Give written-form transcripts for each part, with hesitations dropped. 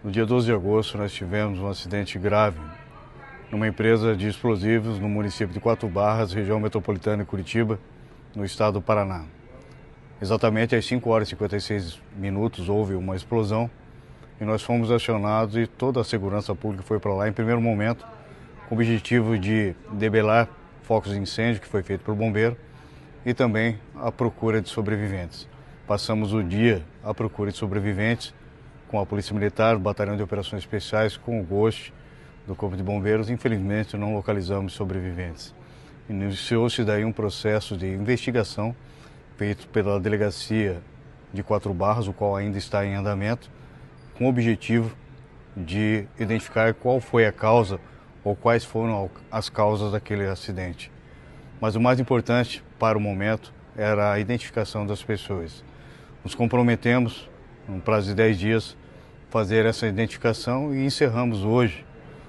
No dia 12 de agosto, nós tivemos um acidente grave numa empresa de explosivos no município de Quatro Barras, região metropolitana de Curitiba, no estado do Paraná. Exatamente às 5 horas e 56 minutos houve uma explosão e nós fomos acionados e toda a segurança pública foi para lá em primeiro momento, com o objetivo de debelar focos de incêndio que foi feito pelo bombeiro e também a procura de sobreviventes. Passamos o dia à procura de sobreviventes com a Polícia Militar, o Batalhão de Operações Especiais, com o GOST do Corpo de Bombeiros. Infelizmente não localizamos sobreviventes. Iniciou-se daí um processo de investigação feito pela Delegacia de Quatro Barras, o qual ainda está em andamento, com o objetivo de identificar qual foi a causa ou quais foram as causas daquele acidente. Mas o mais importante para o momento era a identificação das pessoas. Nos comprometemos, num prazo de 10 dias, fazer essa identificação e encerramos hoje,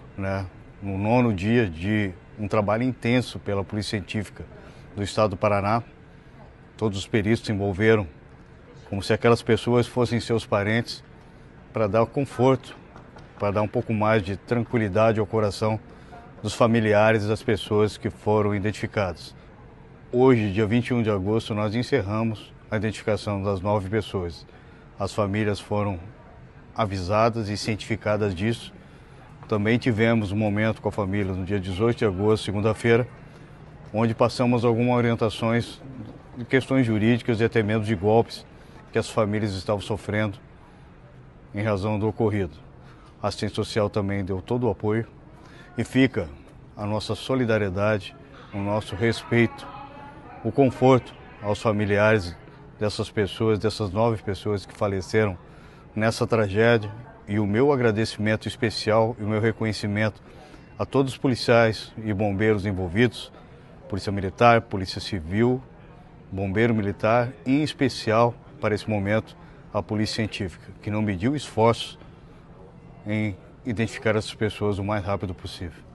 no 9º dia de um trabalho intenso pela Polícia Científica do Estado do Paraná. Todos os peritos se envolveram como se aquelas pessoas fossem seus parentes, para dar conforto, para dar um pouco mais de tranquilidade ao coração dos familiares das pessoas que foram identificadas. Hoje, dia 21 de agosto, nós encerramos a identificação das 9 pessoas. As famílias foram avisadas e cientificadas disso. Também tivemos um momento com a família no dia 18 de agosto, segunda-feira, onde passamos algumas orientações de questões jurídicas e até mesmo de golpes que as famílias estavam sofrendo em razão do ocorrido. A assistência social também deu todo o apoio e fica a nossa solidariedade, o nosso respeito, o conforto aos familiares dessas pessoas, dessas 9 pessoas que faleceram nessa tragédia, e o meu agradecimento especial e o meu reconhecimento a todos os policiais e bombeiros envolvidos, Polícia Militar, Polícia Civil, Bombeiro Militar e, em especial, para esse momento, a Polícia Científica, que não mediu esforços em identificar essas pessoas o mais rápido possível.